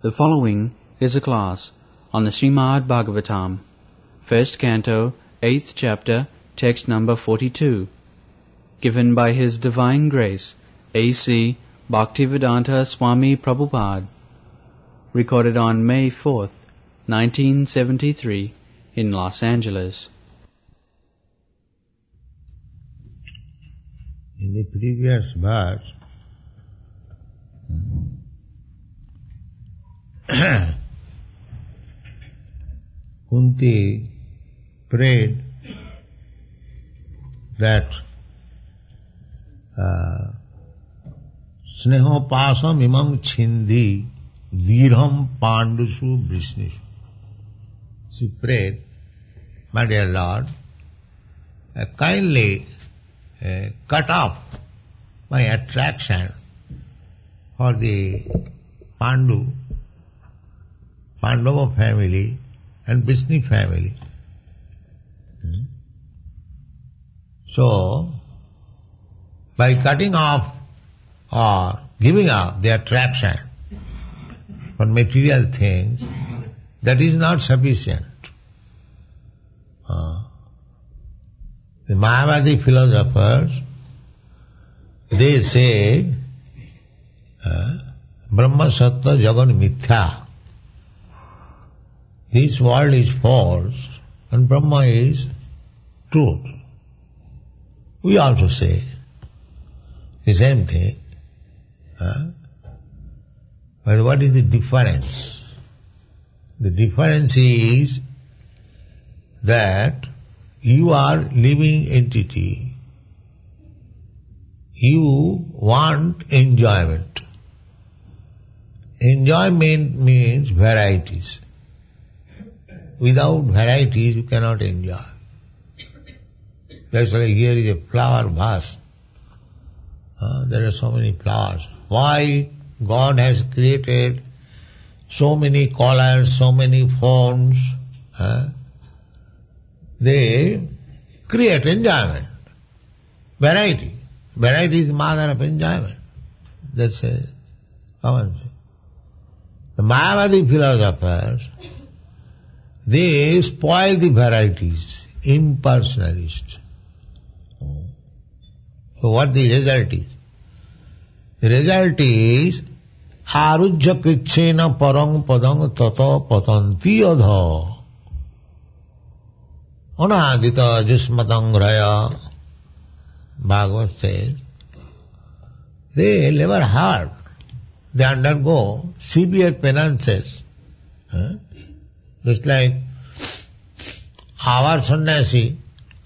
The following is a class on the Srimad Bhagavatam, first canto, 8th chapter, text number 42, given by His Divine Grace, A.C. Bhaktivedanta Swami Prabhupada, recorded on May 4th, 1973, in Los Angeles. In the previous verse, Kunti prayed that Snehopasam imam chindi virham pandushu vrishnishu. She prayed, my dear Lord, kindly cut off my attraction for the Pandava family and Vishnu family. So, by cutting off or giving up the attraction for material things, that is not sufficient. The Mayavadi philosophers, they say, Brahma Sattva Jagan Mithya. This world is false and Brahma is truth. We also say the same thing. But what is the difference? The difference is that you are living entity. You want enjoyment. Enjoyment means varieties. Without varieties you cannot enjoy. That's like here is a flower vase. There are so many flowers. Why God has created so many colors, so many forms? They create enjoyment. Variety. Variety is the mother of enjoyment. That's a common thing. The Mayavadi philosophers, they spoil the varieties, impersonalist. So what the result is? The result is arujya krichena parang padang tata patanti adha anadita jismatang raya. Bhagavad says, they never heard. They undergo severe penances. Just like our sannyasi,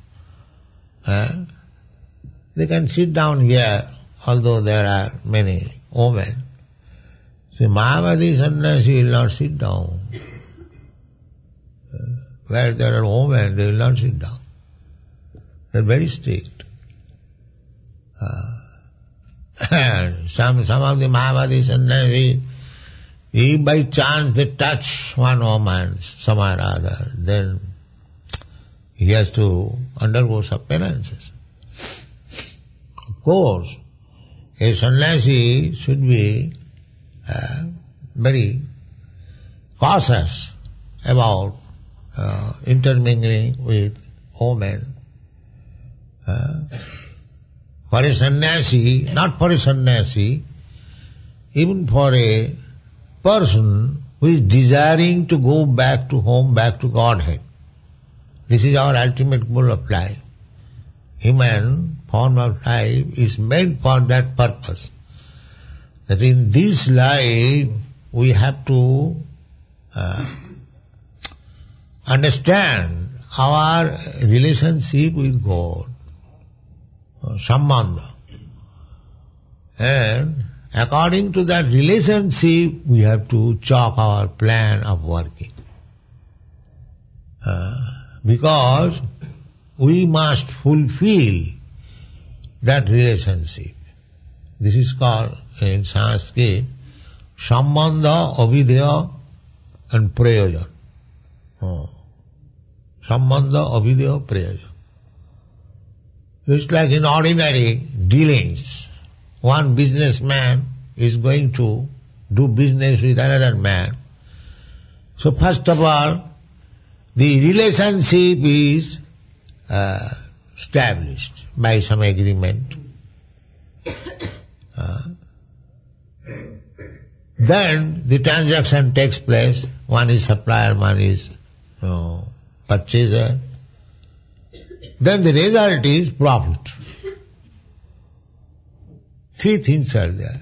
they can sit down here, although there are many women. See, Mayavadi sannyasi will not sit down. Where there are women, they will not sit down. They are very strict. Some of the Mayavadi sannyasi, if by chance they touch one woman somewhere or other, then he has to undergo some penances. Of course, a sannyasi should be very cautious about intermingling with women. For a sannyasi, not for a sannyasi, even for a person who is desiring to go back to home, back to Godhead. This is our ultimate goal of life. Human form of life is made for that purpose. That in this life we have to understand our relationship with God, sambandha. And according to that relationship, we have to chalk our plan of working. Because we must fulfill that relationship. This is called in Sanskrit sambandha, avidya and prayojan. Sambandha, avidya, prayojan. It's like in ordinary dealings. One businessman is going to do business with another man. So first of all, the relationship is established by some agreement. Then the transaction takes place. One is supplier, one is purchaser. Then the result is profit. Three things are there.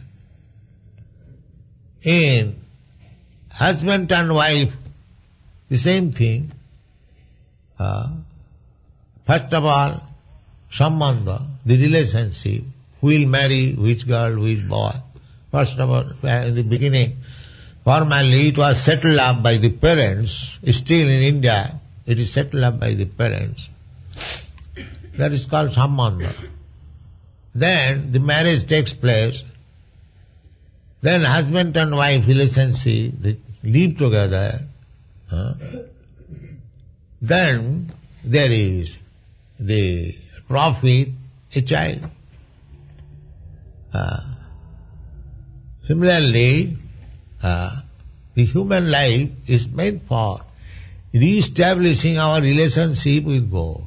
In husband and wife, the same thing. First of all, sambandha, the relationship, who will marry which girl, which boy. First of all, in the beginning, formally it was settled up by the parents. Still in India, it is settled up by the parents. That is called sambandha. Then the marriage takes place. Then husband and wife relationship, they live together. Then there is the profit, a child. Similarly, the human life is meant for re-establishing our relationship with God.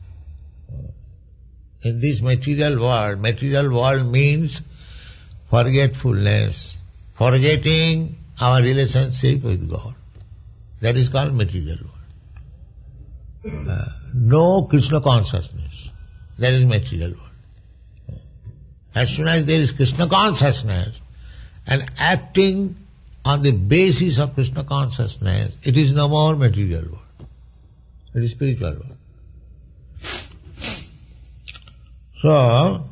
In this material world means forgetfulness, forgetting our relationship with God. That is called material world. No Krishna consciousness. That is material world. As soon as there is Krishna consciousness and acting on the basis of Krishna consciousness, it is no more material world. It is spiritual world. So,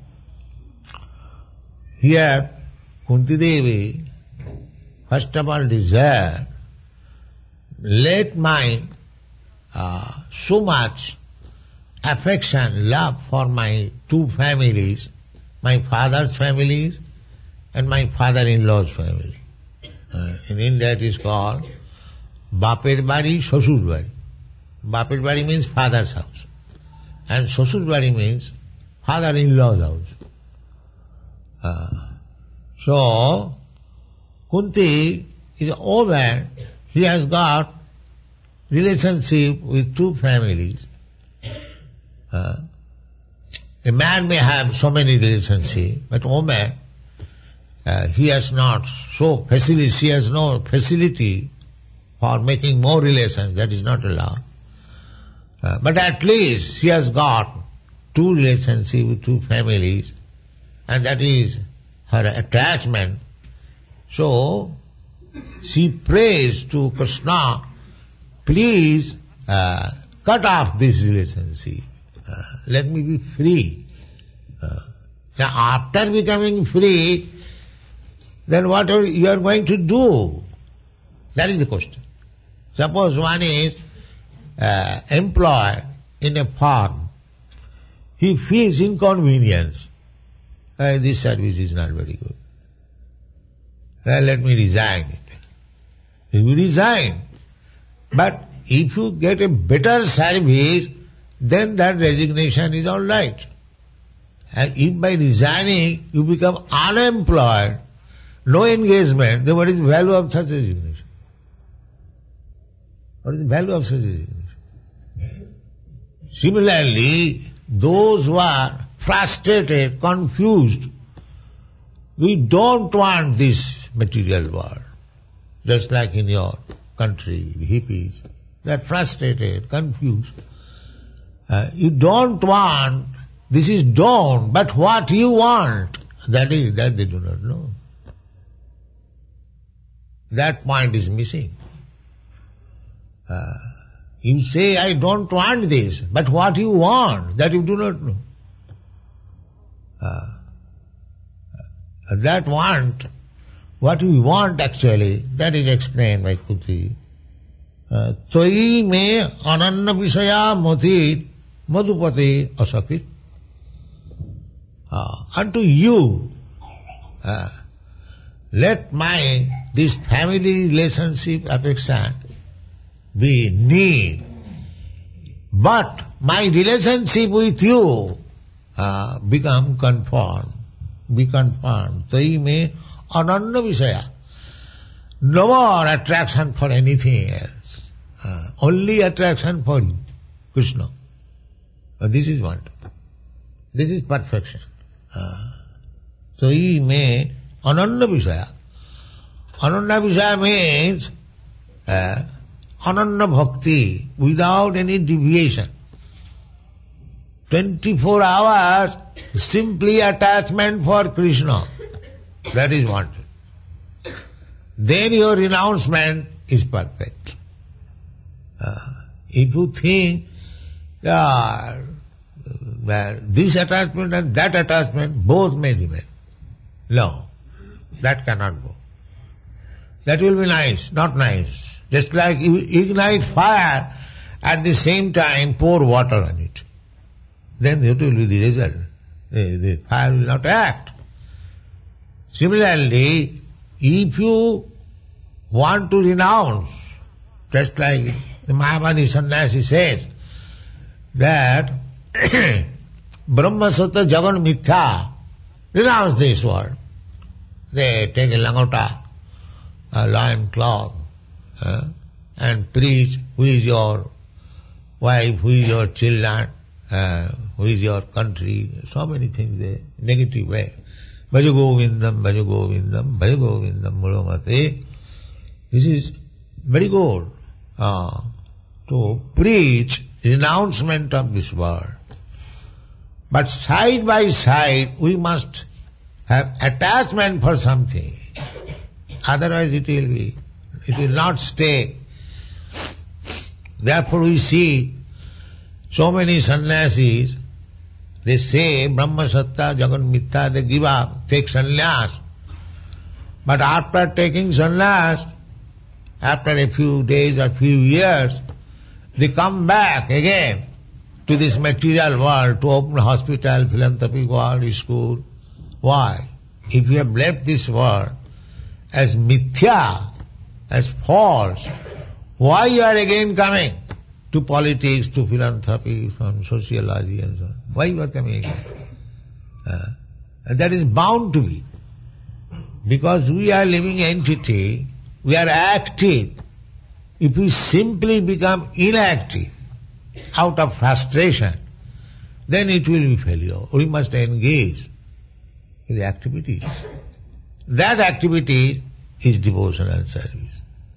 here Kunti Devi first of all desire, let my so much affection, love for my two families, my father's families and my father-in-law's family. In India it is called Bapir Bari, Shashur Bari. Bapir Bari means father's house. And Shashur Bari means father-in-law's house. So, Kunti is a woman, she has got relationship with two families. A man may have so many relationships, but woman, he has not so facility, she has no facility for making more relations, that is not allowed. But at least she has got two relationships with two families, and that is her attachment. So, she prays to Krishna, please cut off this relationship. Let me be free. Now after becoming free, then what are you are going to do? That is the question. Suppose one is employed in a farm. He feels inconvenience. This service is not very good. Let me resign it. He will resign. But if you get a better service, then that resignation is all right. And if by resigning you become unemployed, no engagement, then what is the value of such resignation? What is the value of such resignation? Similarly, those who are frustrated, confused, we don't want this material world. Just like in your country, the hippies, they are frustrated, confused. You don't want, this is don't, but what you want, that they do not know. That point is missing. You say, I don't want this, but what you want, that you do not know. That want, what we want actually, that is explained by Kunti. Toi me ananna visaya motit madhupati asakit. Unto you, let this family relationship affection be need. But my relationship with you become conformed. Be conformed. Toi me ananna visaya. No more attraction for anything else. Only attraction for you, Krishna. This is wonderful. This is perfection. So he may Ananda Vishaya. Ananda Vishaya means Ananda Bhakti without any deviation. 24 hours simply attachment for Krishna. That is wanted. Then your renouncement is perfect. If you think that this attachment and that attachment both may remain, no, that cannot go. That will be nice, not nice. Just like you ignite fire, at the same time pour water on it. Then that will be the result. The fire will not act. Similarly, if you want to renounce, just like the Mayavadi sannyasi says, that Brahma Sattva Jagan Mithya, renounce this world. They take a langota, a loin cloth, and preach who is your wife, who is your children, who is your country, so many things there, negative way. Bhaja Govindam, Bhaja Govindam, Bhaja Govindam, Mulamate. This is very good to preach renouncement of this world. But side by side we must have attachment for something. Otherwise it will not stay. Therefore we see so many sannyasis, they say Brahma Sattva Jagan Mithya, they give up, take sannyas. But after taking sannyas, after a few days or few years, they come back again to this material world to open hospital, philanthropic world, school. Why? If you have left this world as mithya, as false, why you are again coming to politics, to philanthropy, from sociology and so on? Why you are coming again? And that is bound to be. Because we are living entity, we are active. If we simply become inactive out of frustration, then it will be failure. We must engage in the activities. That activity is devotional service.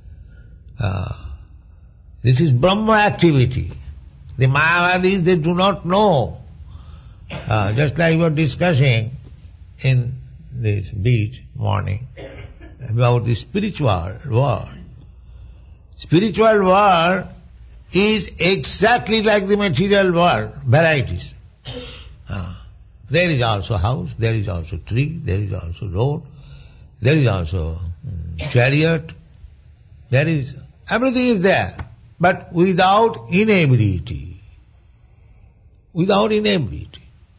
This is Brahma activity. The Mayavadis, they do not know. Just like we were discussing in this beach morning about the spiritual world. Spiritual world is exactly like the material world, varieties. There is also house, there is also tree, there is also road, there is also chariot, there is, everything is there, but without inebriety. Without inebriety.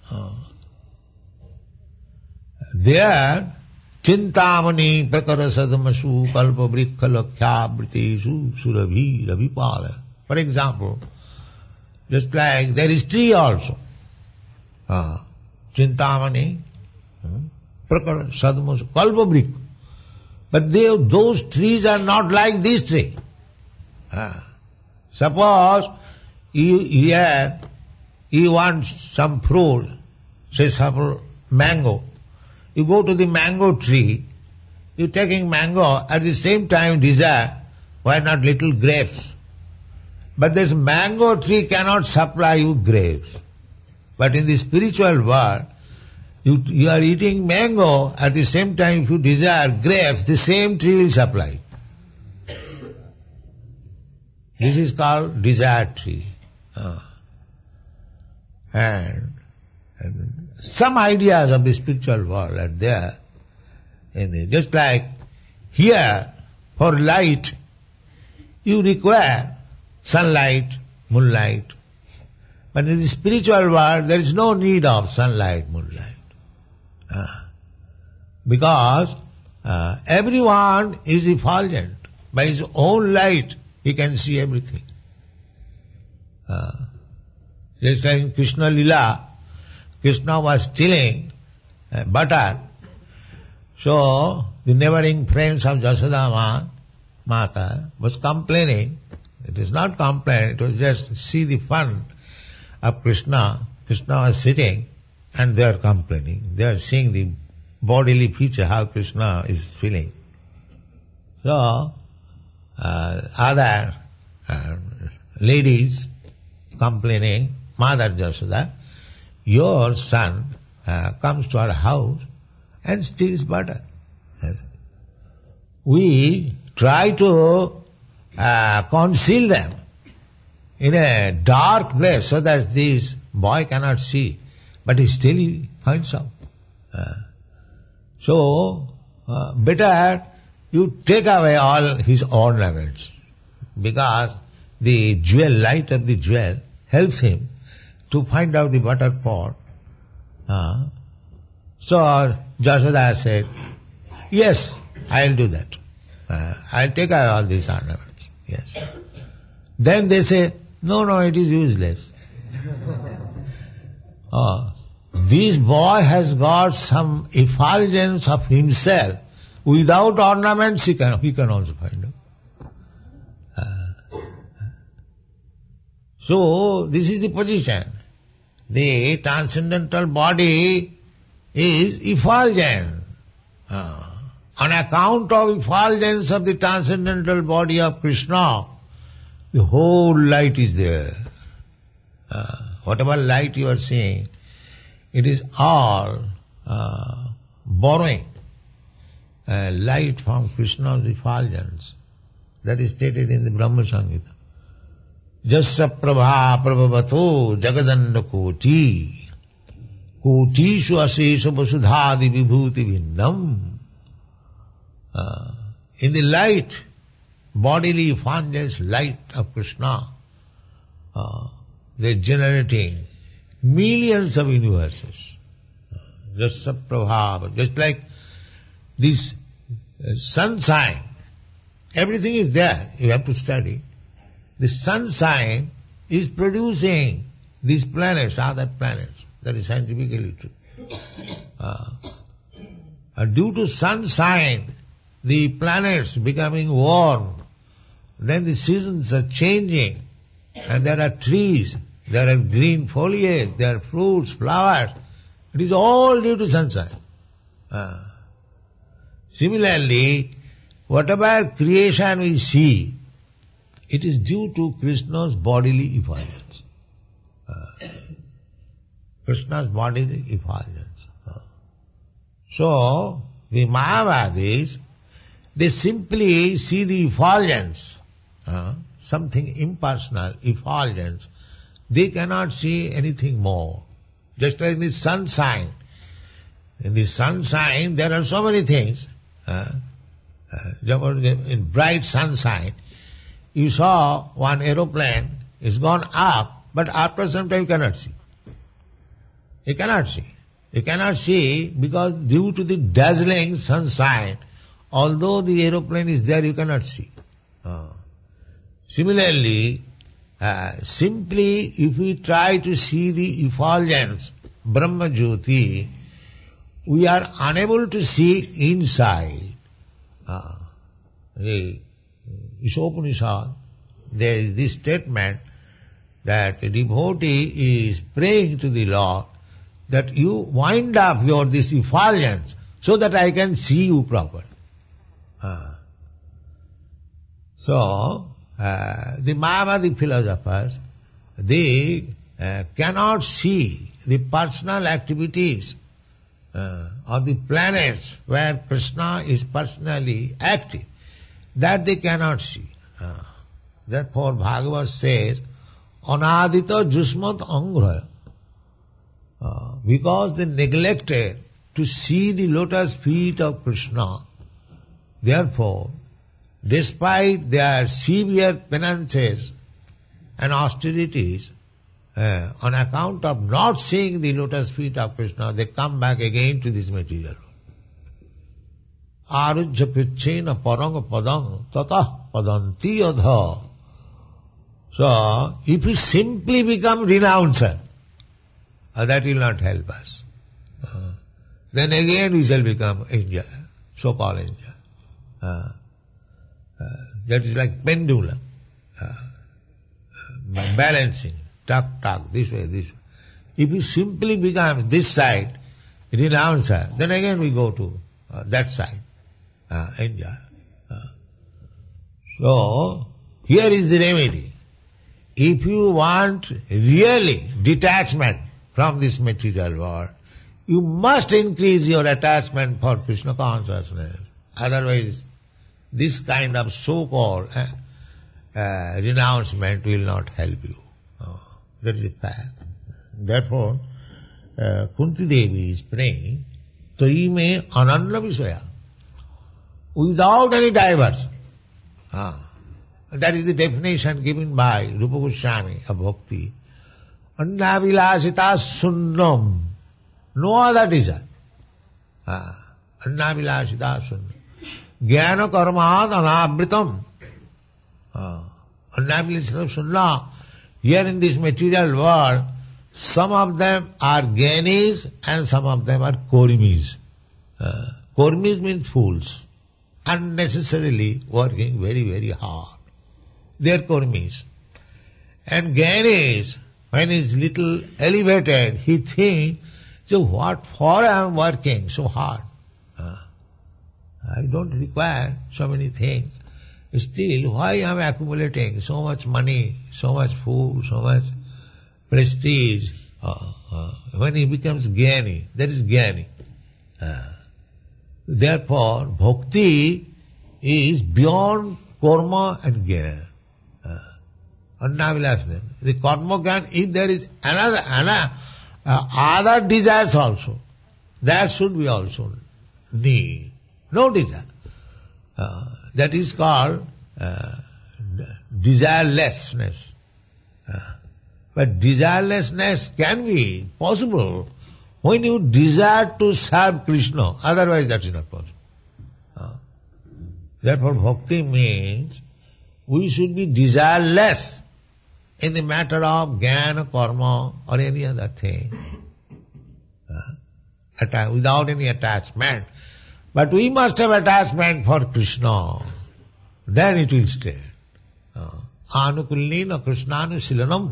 There, Chintamani prakara sadamasu kalpa vrikha lakshya britesu surabhi ravipala. For example, just like there is tree also. Chintamani prakara sadamasu kalpa vrikha. But those trees are not like this tree. Suppose you want some fruit, say suppose mango. You go to the mango tree, you taking mango, at the same time desire, why not little grapes? But this mango tree cannot supply you grapes. But in the spiritual world, you are eating mango, at the same time if you desire grapes, the same tree will supply. This is called desire tree. And some ideas of the spiritual world are there. Just like here, for light, you require sunlight, moonlight. But in the spiritual world, there is no need of sunlight, moonlight. Because everyone is effulgent. By his own light, he can see everything. Just like in Krishna Lila, Krishna was stealing butter. So, the neighboring friends of Jasodama, Mata, was complaining. It is not complaint, it was just see the fun of Krishna. Krishna was sitting and they are complaining. They are seeing the bodily feature, how Krishna is feeling. So, other ladies complaining, Mother Jasoda, your son comes to our house and steals butter. Yes. We try to conceal them in a dark place so that this boy cannot see, but he still finds out. So, better you take away all his ornaments, because the jewel, light of the jewel helps him to find out the butter pot. So Jasoda said, yes, I'll do that. I'll take away all these ornaments. Yes. Then they say, no, it is useless. This boy has got some effulgence of himself. Without ornaments he can also find out. So this is the position. The transcendental body is effulgent. On account of effulgence of the transcendental body of Krishna, the whole light is there. Whatever light you are seeing, it is all borrowing light from Krishna's effulgence. That is stated in the Brahma Samhita. Jasya prabha prabhavato jagadanda koti kotishu asesha vasudhadi vibhuti vinnam. In the light, bodily effulgence light of Krishna, they are generating millions of universes. Jasya prabha, just like this sunshine, everything is there, you have to study. The sunshine is producing these planets, other planets. That is scientifically true. Due to sunshine, the planets becoming warm, then the seasons are changing, and there are trees, there are green foliage, there are fruits, flowers. It is all due to sunshine. Similarly, whatever creation we see, it is due to Krishna's bodily effulgence. Krishna's bodily effulgence. So, the Mayavadis, they simply see the effulgence, something impersonal, effulgence. They cannot see anything more. Just like the sunshine. In the sunshine, there are so many things. In bright sunshine, you saw one aeroplane is gone up, but after some time you cannot see. You cannot see. You cannot see because due to the dazzling sunshine, although the aeroplane is there, you cannot see. Similarly, simply if we try to see the effulgence, Brahma Jyoti, we are unable to see inside. The Ishopanishad, there is this statement that a devotee is praying to the Lord that you wind up this effulgence so that I can see you properly. So, the Mayavadi philosophers, they cannot see the personal activities of the planets where Krishna is personally active. That they cannot see. Therefore Bhagavad says, Anadita Jusmat Angraya. Because they neglected to see the lotus feet of Krishna, therefore, despite their severe penances and austerities, on account of not seeing the lotus feet of Krishna, they come back again to this material world. Arujya krichena paranga padang tatah padanti adha. So, if we simply become renouncer, that will not help us. Then again we shall become angel, so-called angel. That is like pendulum. Balancing. Tuck, this way, this way. If you simply become this side, renouncer, then again we go to that side. Enjoy. So, here is the remedy. If you want really detachment from this material world, you must increase your attachment for Krishna consciousness. Otherwise, this kind of so-called renouncement will not help you. That is a fact. Therefore, Kunti Devi is praying, Toi me ananya visaya, without any diversion. That is the definition given by Rupa Goswami of bhakti. Annavilasita sunnam, no other desire. Annavilasita sunnam. Jnana karmad anavritam. Annavilasita sunnam. Here in this material world, some of them are jnanis and some of them are kurmis. Kurmis means fools, unnecessarily working very, very hard. They are kurmis. And jnanis, when he is little elevated, he thinks, so what for I am working so hard? I don't require so many things. Still, why I am accumulating so much money, so much food, so much prestige? When he becomes jnani, that is jnani. Therefore, bhakti is beyond karma and jnana. Annavilasana. The karma jnana, if there is other desires also, that should be also need. No desire. That is called desirelessness. But desirelessness can be possible when you desire to serve Krishna. Otherwise that is not possible. Therefore bhakti means we should be desireless in the matter of jnana, karma or any other thing. Without any attachment. But we must have attachment for Krishna. Then it will stay. Anukullina Krishnanushilanam.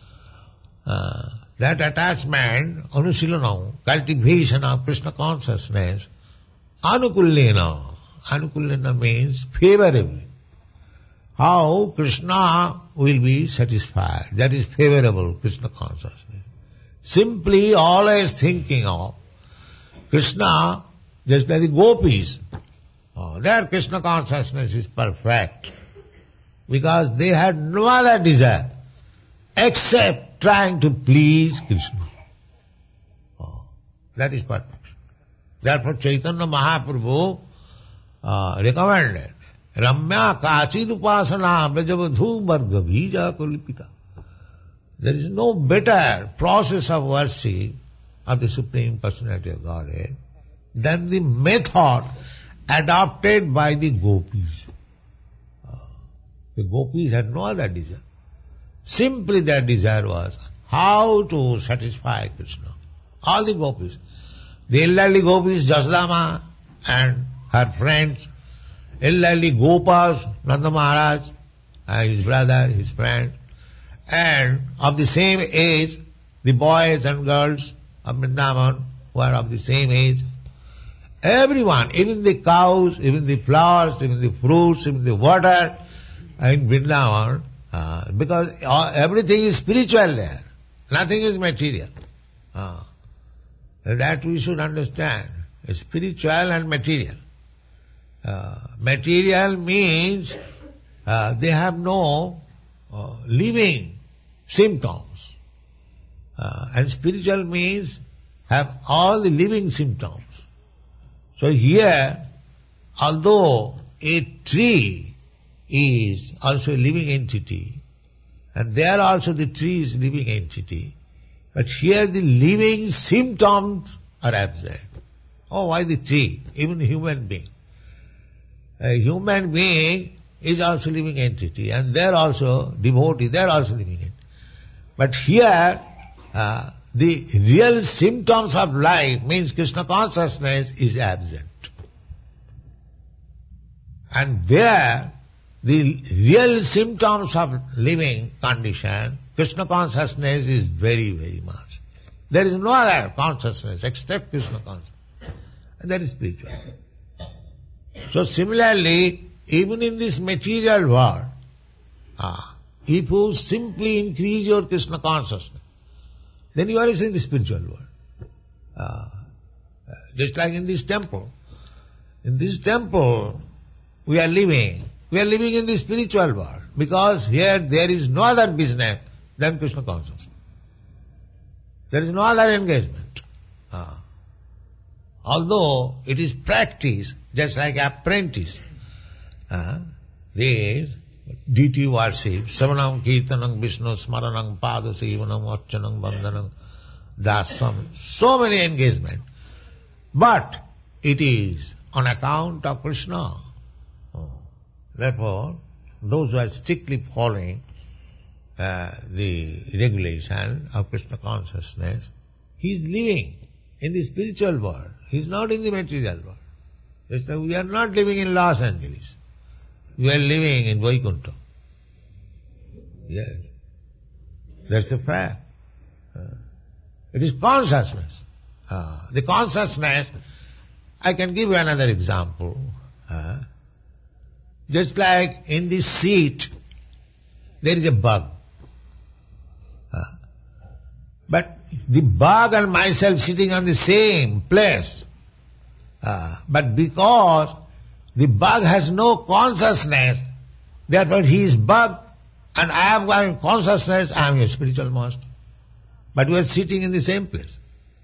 That attachment, anusilanam, cultivation of Krishna consciousness, anukullina. Anukullina means favorably. How Krishna will be satisfied. That is favorable, Krishna consciousness. Simply always thinking of Krishna, just like the gopis. Their Krishna consciousness is perfect. Because they had no other desire except trying to please Krishna. That is perfect. Therefore Chaitanya Mahaprabhu recommended Ramya Kachid Upasana Brajavadhu Varga Bhija Kulipita. There is no better process of worship of the Supreme Personality of Godhead than the method adopted by the gopis. The gopis had no other desire. Simply their desire was how to satisfy Krishna. All the gopis. The elderly gopis, Jasodama and her friends, elderly Gopas, Nanda Maharaj, his brother, his friend, and of the same age, the boys and girls of Vrindavan who are of the same age. Everyone, even the cows, even the flowers, even the fruits, even the water in Vrindavan, because everything is spiritual there. Nothing is material. That we should understand. Spiritual and material. Material means they have no living symptoms. And spiritual means have all the living symptoms. So here, although a tree is also a living entity, and there also the tree is living entity, but here the living symptoms are absent. Oh, why the tree? Even a human being. A human being is also living entity, and there also devotee, they are also living entity. But here, the real symptoms of life means Krishna consciousness is absent. And there, the real symptoms of living condition, Krishna consciousness is very, very much. There is no other consciousness except Krishna consciousness. And that is spiritual. So similarly, even in this material world, if you simply increase your Krishna consciousness, then you are in the spiritual world. Just like in this temple. In this temple, we are living in the spiritual world, because here there is no other business than Krishna consciousness. There is no other engagement. Although it is practice, just like apprentice, there deity worship, Savanam, Kirtanam, Vishnu, Smaranam, Padasevanam, Archanam, Bandhanam, Dasam, so many engagement. But it is on account of Krishna. Therefore, those who are strictly following the regulation of Krishna consciousness, he is living in the spiritual world. He is not in the material world. Just like we are not living in Los Angeles. We are living in Vaikuntha. Yes. That's a fact. It is consciousness. The consciousness, I can give you another example. Just like in this seat, there is a bug. But the bug and myself sitting on the same place. But because the bug has no consciousness, therefore he is bug and I have got consciousness, I am a spiritual master. But we are sitting in the same place.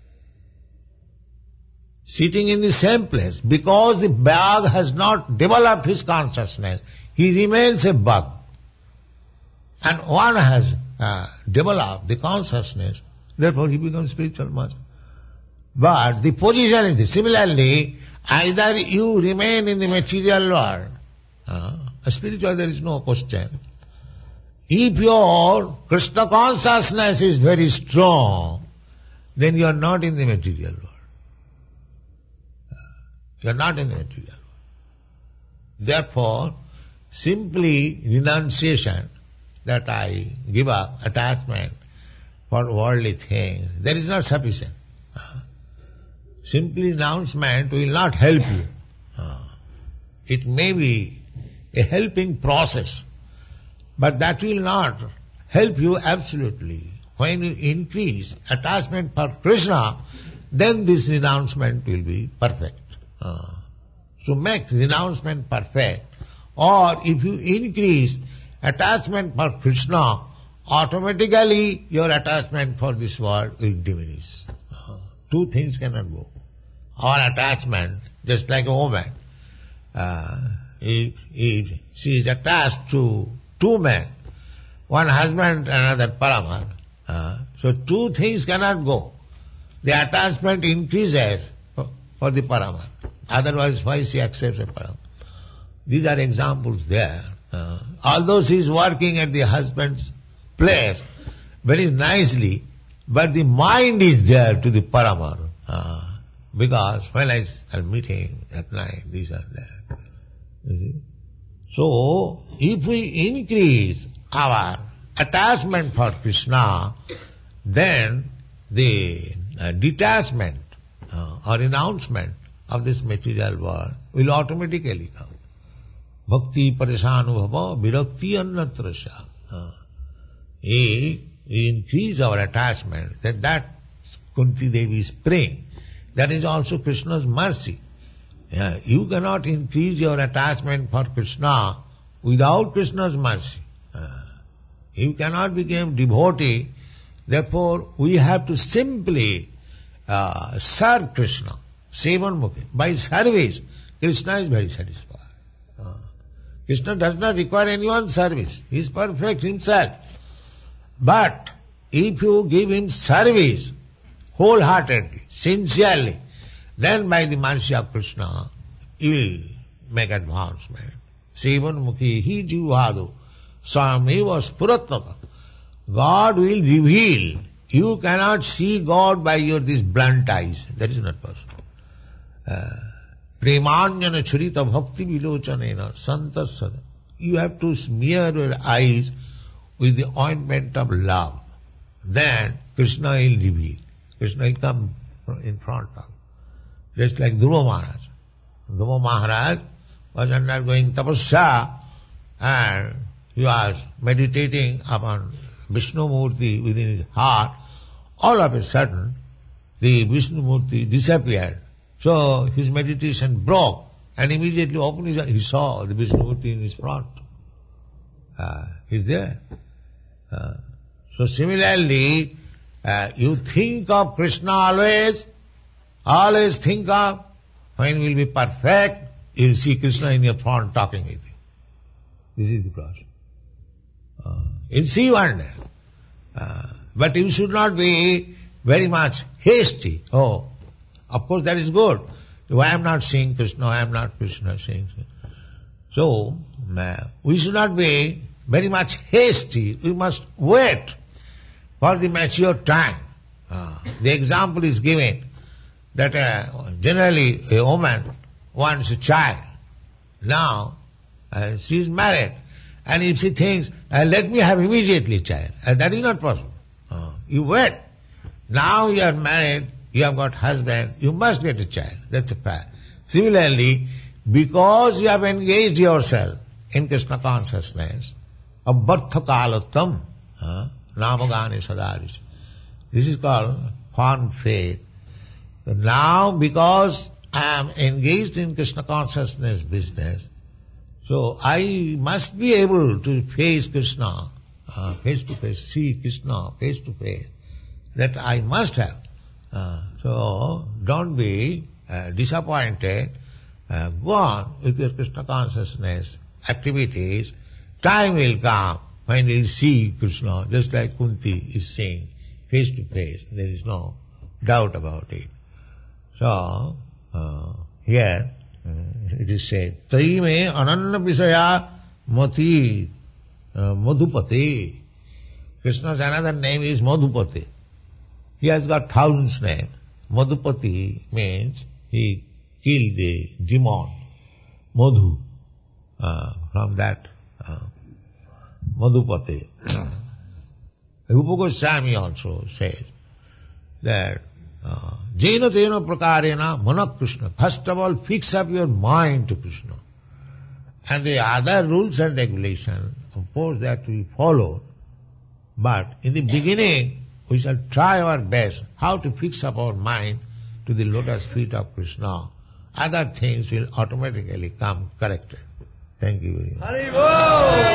Sitting in the same place, because the bug has not developed his consciousness, he remains a bug. And one has developed the consciousness, therefore he becomes spiritual master. But the position is this. Similarly, either you remain in the material world, spiritual there is no question. If your Krishna consciousness is very strong, then you are not in the material world. You are not in the material world. Therefore, simply renunciation, that I give up attachment for worldly things, that is not sufficient. Simply renouncement will not help you. It may be a helping process, but that will not help you absolutely. When you increase attachment for Krishna, then this renouncement will be perfect. So make renouncement perfect. Or if you increase attachment for Krishna, automatically your attachment for this world will diminish. Two things cannot go. Our attachment, just like a woman, if she is attached to two men, one husband, another paraman, so two things cannot go. The attachment increases for the paraman. Otherwise, why she accepts a paraman? These are examples there. Although she is working at the husband's place very nicely, but the mind is there to the paraman. Because when I meet him at night, these are there. So, if we increase our attachment for Krishna, then the detachment or renouncement of this material world will automatically come. Bhakti parishanubhava virakti annatrasya. If we increase our attachment, then that Kunti Devi is praying. That is also Krishna's mercy. You cannot increase your attachment for Krishna without Krishna's mercy. You cannot become devotee. Therefore, we have to simply serve Krishna. Sevanmukhi. By service, Krishna is very satisfied. Krishna does not require anyone's service. He is perfect himself. But if you give him service wholeheartedly, sincerely, then by the mercy of Krishna, you will make advancement. Sevanmukhi hi jivhadu sameva spurataka. God will reveal. You cannot see God by your these blunt eyes. That is not possible. Premanjana churita bhakti vilochanena santasada you have to smear your eyes with the ointment of love. Then Krishna will reveal. Krishna will come in front of you. Just like Dhruva Maharaj. Dhruva Maharaj was undergoing tapasya and he was meditating upon Vishnu Murti within his heart. All of a sudden, the Vishnu Murti disappeared. So his meditation broke and immediately opened his eyes. He saw the Vishnu Murti in his front. He's there. So similarly, you think of Krishna always think of, when you will be perfect, you will see Krishna in your front talking with you. This is the process. You'll see one day. But you should not be very much hasty. Oh, of course that is good. Why I am not seeing Krishna, I am not Krishna seeing. So, we should not be very much hasty. We must wait for the mature time. The example is given that generally a woman wants a child. Now, she is married. And if she thinks, let me have immediately a child, that is not possible. You wait. Now you are married, you have got husband, you must get a child. That's a fact. Similarly, because you have engaged yourself in Krishna consciousness, abbartha kalatam, namagani sadaris. This is called fond faith. So now, because I am engaged in Krishna consciousness business, so I must be able to face Krishna face to face, see Krishna face to face. That I must have. So don't be disappointed. Go on with your Krishna consciousness activities. Time will come when you will see Krishna, just like Kunti is seeing face to face. There is no doubt about it. So here it is said, Tai me ananna visaya mati madhupati. Krishna's another name is Madhupati. He has got thousands names. Madhupati means he killed the demon, Madhu, from that Madhupati. Rupa Goswami also says that Jena Tena Prakarena Mana Krishna. First of all, fix up your mind to Krishna. And the other rules and regulations, of course, that we follow. But in the beginning, we shall try our best how to fix up our mind to the lotus feet of Krishna. Other things will automatically come corrected. Thank you very much.